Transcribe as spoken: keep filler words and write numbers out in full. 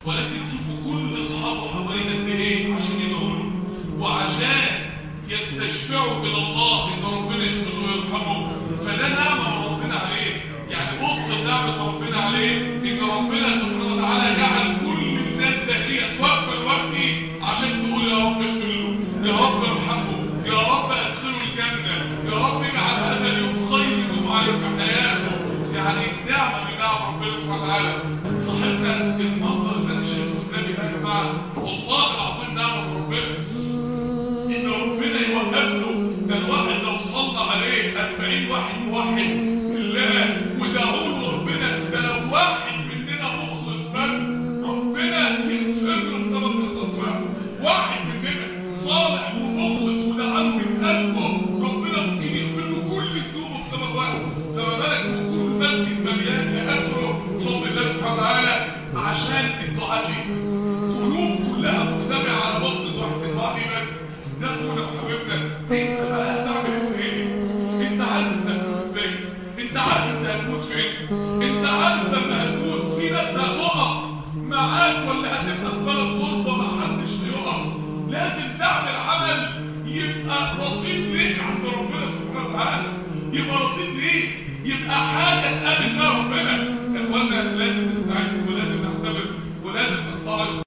ولكن شوفوا كل اصحابه حوالينا قد ايه عشان يدعوا له وعشان يستشفعوا الى الله ان ربنا يغفر له ويرحمه. فده نعمه ربنا عليه. يعني بص نعمه ربنا عليه ان ربنا سبحانه وتعالى جعل كل الناس دهيت واقفه دلوقتي عشان تقول يا رب اغفر له، يا رب ارحمه، يا رب ادخله الجنه، يا رب اجعل هذا اليوم خير يوم عليه في حياته. يعني نعمه من نعم ربنا سبحانه وتعالى. صاحبنا المنظر اللي انا شايفه قدامي ده يا جماعه والله العظيم نعمه ربنا ان ربنا يوقف له. ده الواحد لو صلى عليه أربعين واحد موحد بالله ودعوا له ربنا، ده لو واحد مننا مخلص بس ربنا يغفر له بسبب الاخلاص. واحد مننا صالح ومخلص ودعاه من قلبه ربنا ممكن يغفر له كل ذنوبه بسبب واحد. فما بالك بكل مسجد مليان لاخره بفضل الله سبحانه وتعالى عشان الدعاء دي قلوب كلها مجتمعه على وسط واحد الدعاء دي بس. ده اخونا وحبيبنا انت بقى هتعمل ايه؟ انت عارف انت هتموت ازاي؟ انت عارف انت هتموت فين؟ انت عارف لما هتموت في ناس هتقف معاك ولا هتبقى في بلد غربه ما حدش هيقف. لازم تعمل عمل يبقى رصيد ليك عند ربنا سبحانه وتعالى، يبقى رصيد ليك، يبقى حاجه تقابل بها ربنا. يا اخوانا